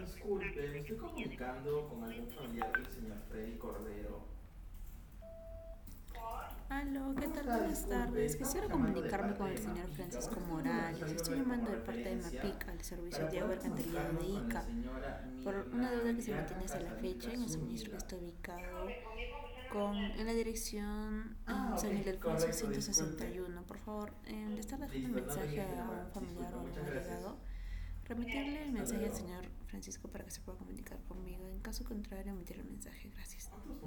disculpe, me estoy comunicando con algún familiar del señor Freddy Cordero. Aló, ¿qué ¿Cómo tal? está? Buenas Disculpe, tardes. estamos Quisiera llamando de comunicarme parte con el de señor Mapica. Francisco ¿Usted tiene un Morales. Estoy número llamando como de parte de referencia Mapica, el servicio para de agua poder alcantarillado de comunicarnos con la Ica, señora por una Mirna deuda que se mantiene Bianca hasta la fecha en Saldica el suministro que Zúñiga? está ubicado en la dirección Ah, San ok, Ildefonso correcto, disculpe. 161. Por favor, le está dejando un Listo, no mensaje tenía que a un llamar. familiar Disculpe, o algún muchas gracias. allegado. Remitirle el Hasta mensaje al luego. señor Francisco para que se pueda comunicar conmigo. En caso contrario, emitir el mensaje. Gracias. ¿Cuántos